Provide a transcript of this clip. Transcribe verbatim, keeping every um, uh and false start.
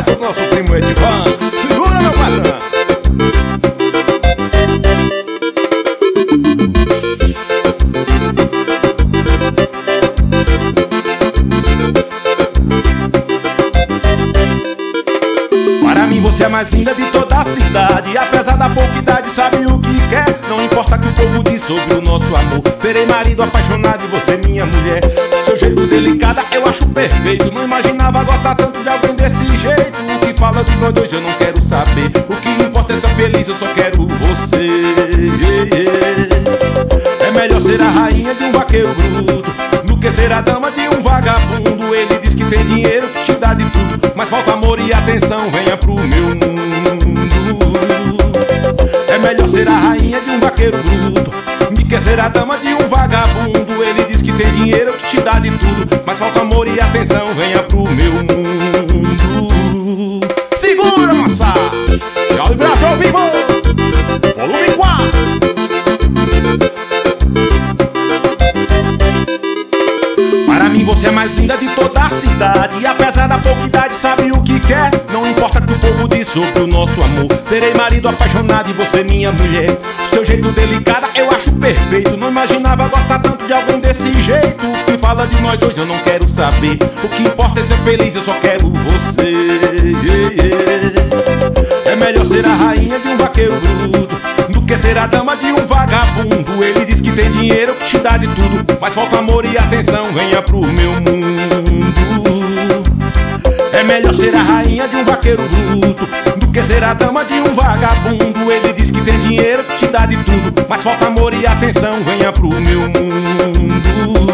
sucesso do nosso primo Edivan. Segura, meu patrão. Para mim você é a mais linda de toda a cidade. Apesar da pouca idade, sabe o que quer. Não importa o que o povo diz sobre o nosso amor. Serei marido apaixonado e você minha mulher. O seu jeito delicada eu acho perfeito. Não imaginava gostar tanto de alguém desse jeito. O que fala de nós dois eu não quero saber. O que importa é ser feliz, eu só quero você. É melhor ser a rainha de um vaqueiro bruto do que ser a dama de um vagabundo. Ele diz que tem dinheiro, que te dá de tudo, mas falta amor e atenção, venha pro meu mundo. É melhor ser a rainha de um vaqueiro bruto do que ser a dama de um vagabundo. Ele diz que tem dinheiro, que te dá de tudo, mas falta amor e atenção, venha pro meu mundo. Segura, moça! Tchau, braço ao vivo! Volume quatro! Para mim você é a mais linda de toda a cidade. E apesar da pouca idade, sabe o que quer. Não importa o que o povo diz sobre o nosso amor. Serei marido apaixonado e você minha mulher. O seu jeito delicada eu acho perfeito. Não imaginava gostar tanto de alguém desse jeito. O que fala de nós dois eu não quero saber. O que importa é ser feliz, eu só quero você. É melhor ser a rainha de um vaqueiro bruto do que ser a dama de um vagabundo. Ele diz que tem dinheiro, que te dá de tudo, mas falta amor e atenção, venha pro meu mundo. É melhor ser a rainha de um vaqueiro bruto do que ser a dama de um vagabundo. Ele diz que tem dinheiro, que te dá de tudo, mas falta amor e atenção, venha pro meu mundo.